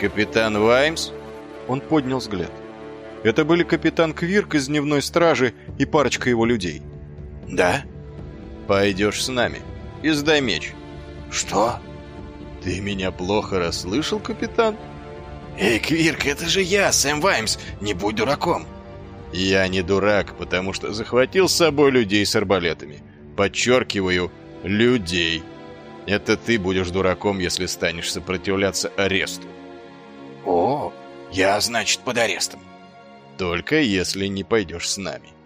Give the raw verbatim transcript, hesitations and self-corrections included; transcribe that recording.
капитан Ваймс?» Он поднял взгляд. Это были капитан Квирк из дневной стражи и парочка его людей. «Да?» «Пойдешь с нами и сдай меч». «Что?» «Ты меня плохо расслышал, капитан?» «Эй, Квирк, это же я, Сэм Ваймс, не будь дураком!» «Я не дурак, потому что захватил с собой людей с арбалетами. Подчеркиваю, людей. Это ты будешь дураком, если станешь сопротивляться аресту». «О, я, значит, под арестом». «Только если не пойдешь с нами».